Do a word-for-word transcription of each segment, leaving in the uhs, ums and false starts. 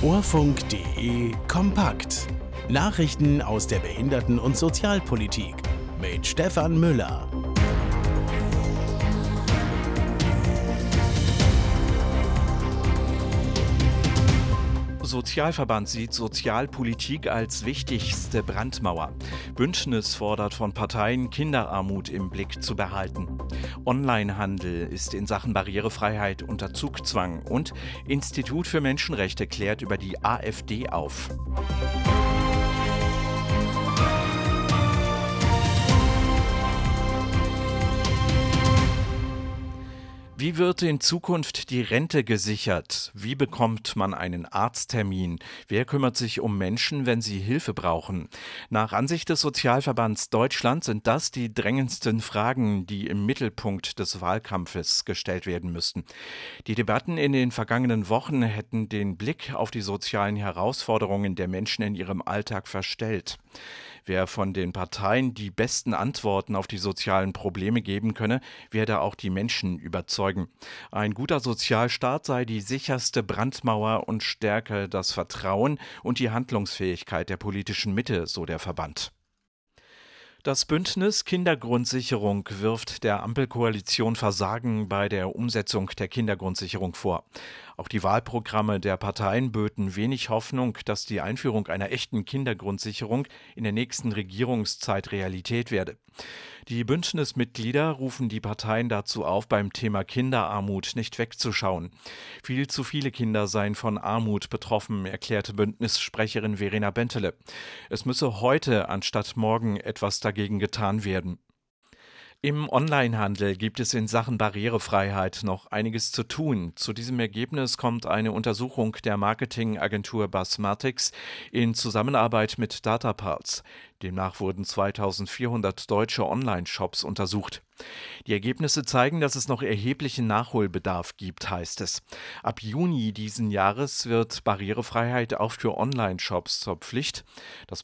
Orfunk.de kompakt. Nachrichten aus der Behinderten- und Sozialpolitik mit Stefan Müller. Sozialverband sieht Sozialpolitik als wichtigste Brandmauer. Bündnis fordert von Parteien, Kinderarmut im Blick zu behalten. Onlinehandel ist in Sachen Barrierefreiheit unter Zugzwang und Institut für Menschenrechte klärt über die AfD auf. Wie wird in Zukunft die Rente gesichert? Wie bekommt man einen Arzttermin? Wer kümmert sich um Menschen, wenn sie Hilfe brauchen? Nach Ansicht des Sozialverbands Deutschland sind das die drängendsten Fragen, die im Mittelpunkt des Wahlkampfes gestellt werden müssten. Die Debatten in den vergangenen Wochen hätten den Blick auf die sozialen Herausforderungen der Menschen in ihrem Alltag verstellt. Wer von den Parteien die besten Antworten auf die sozialen Probleme geben könne, werde auch die Menschen überzeugen. Ein guter Sozialstaat sei die sicherste Brandmauer und stärke das Vertrauen und die Handlungsfähigkeit der politischen Mitte, so der Verband. Das Bündnis Kindergrundsicherung wirft der Ampelkoalition Versagen bei der Umsetzung der Kindergrundsicherung vor. Auch die Wahlprogramme der Parteien böten wenig Hoffnung, dass die Einführung einer echten Kindergrundsicherung in der nächsten Regierungszeit Realität werde. Die Bündnismitglieder rufen die Parteien dazu auf, beim Thema Kinderarmut nicht wegzuschauen. Viel zu viele Kinder seien von Armut betroffen, erklärte Bündnissprecherin Verena Bentele. Es müsse heute anstatt morgen etwas dagegen getan werden. Im Onlinehandel gibt es in Sachen Barrierefreiheit noch einiges zu tun. Zu diesem Ergebnis kommt eine Untersuchung der Marketingagentur Basmatics in Zusammenarbeit mit DataPulse. Demnach wurden zweitausendvierhundert deutsche Online-Shops untersucht. Die Ergebnisse zeigen, dass es noch erheblichen Nachholbedarf gibt, heißt es. Ab Juni diesen Jahres wird Barrierefreiheit auch für Online-Shops zur Pflicht. Das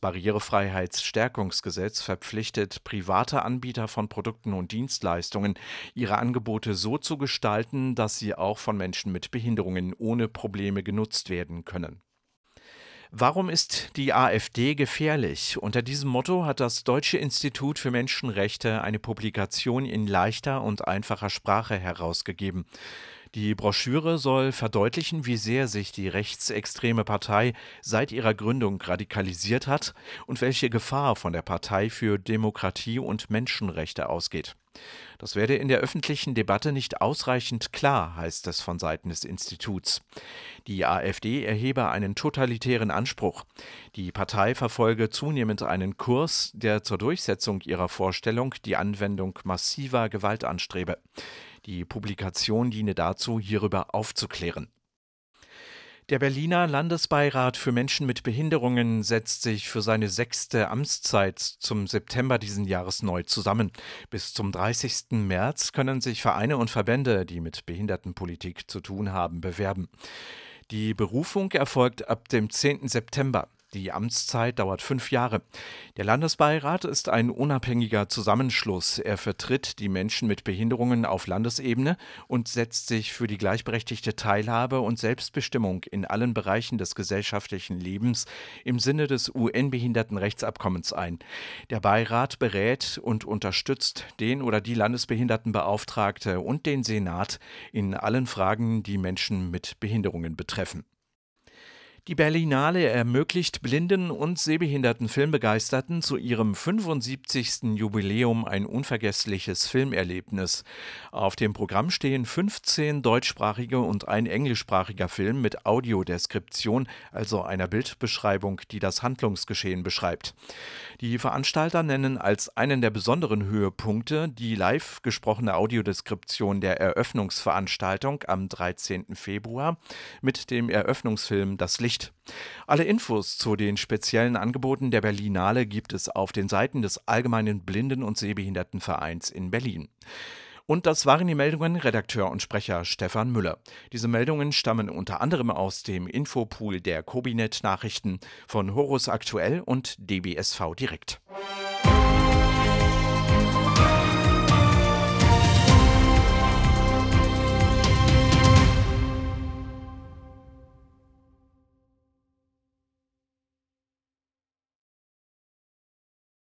Barrierefreiheitsstärkungsgesetz verpflichtet private Anbieter von Produkten und Dienstleistungen, ihre Angebote so zu gestalten, dass sie auch von Menschen mit Behinderungen ohne Probleme genutzt werden können. Warum ist die AfD gefährlich? Unter diesem Motto hat das Deutsche Institut für Menschenrechte eine Publikation in leichter und einfacher Sprache herausgegeben. Die Broschüre soll verdeutlichen, wie sehr sich die rechtsextreme Partei seit ihrer Gründung radikalisiert hat und welche Gefahr von der Partei für Demokratie und Menschenrechte ausgeht. Das werde in der öffentlichen Debatte nicht ausreichend klar, heißt es von Seiten des Instituts. Die AfD erhebe einen totalitären Anspruch. Die Partei verfolge zunehmend einen Kurs, der zur Durchsetzung ihrer Vorstellung die Anwendung massiver Gewalt anstrebe. Die Publikation diene dazu, hierüber aufzuklären. Der Berliner Landesbeirat für Menschen mit Behinderungen setzt sich für seine sechste Amtszeit zum September diesen Jahres neu zusammen. Bis zum dreißigsten März können sich Vereine und Verbände, die mit Behindertenpolitik zu tun haben, bewerben. Die Berufung erfolgt ab dem zehnten September. Die Amtszeit dauert fünf Jahre. Der Landesbeirat ist ein unabhängiger Zusammenschluss. Er vertritt die Menschen mit Behinderungen auf Landesebene und setzt sich für die gleichberechtigte Teilhabe und Selbstbestimmung in allen Bereichen des gesellschaftlichen Lebens im Sinne des U N-Behindertenrechtsabkommens ein. Der Beirat berät und unterstützt den oder die Landesbehindertenbeauftragte und den Senat in allen Fragen, die Menschen mit Behinderungen betreffen. Die Berlinale ermöglicht blinden und sehbehinderten Filmbegeisterten zu ihrem fünfundsiebzigsten Jubiläum ein unvergessliches Filmerlebnis. Auf dem Programm stehen fünfzehn deutschsprachige und ein englischsprachiger Film mit Audiodeskription, also einer Bildbeschreibung, die das Handlungsgeschehen beschreibt. Die Veranstalter nennen als einen der besonderen Höhepunkte die live gesprochene Audiodeskription der Eröffnungsveranstaltung am dreizehnten Februar mit dem Eröffnungsfilm Das Licht. Alle Infos zu den speziellen Angeboten der Berlinale gibt es auf den Seiten des Allgemeinen Blinden- und Sehbehindertenvereins in Berlin. Und das waren die Meldungen, Redakteur und Sprecher Stefan Müller. Diese Meldungen stammen unter anderem aus dem Infopool der Kobinet Nachrichten von Horus Aktuell und D B S V Direkt.